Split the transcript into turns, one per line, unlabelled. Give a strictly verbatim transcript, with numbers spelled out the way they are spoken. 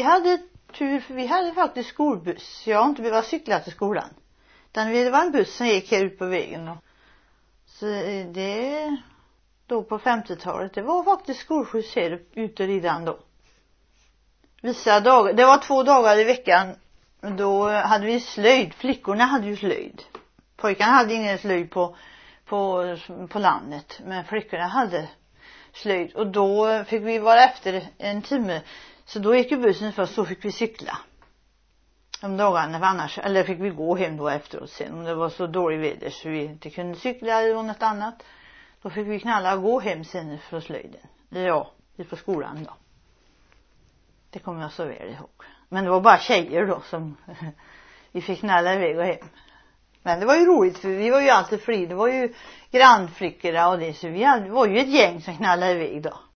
hade tur, för vi hade faktiskt skolbuss. Jag har inte behövt cykla till skolan. Utan det var en buss som gick här ut på vägen. Och så det då på femtiotalet, det var faktiskt skolskjuts här ute redan då. Vissa dagar, det var två dagar i veckan. Då hade vi slöjd. Flickorna hade ju slöjd. Pojkarna hade ingen slöjd på, på, på landet. Men flickorna hade slöjd. Och då fick vi vara efter en timme. Så då gick ju bussen först, så fick vi cykla. Om dagarna, för annars, eller fick vi gå hem då efteråt sen. Om det var så dålig väder så vi inte kunde cykla eller något annat. Då fick vi knalla och gå hem sen från slöjden. Ja, på skolan då. Det kommer jag så väl ihåg. Men det var bara tjejer då som vi fick knalla iväg och hem. Men det var ju roligt, för vi var ju alltid fri. Det var ju grannflickorna och det, så vi hade, var ju ett gäng som knallade iväg då.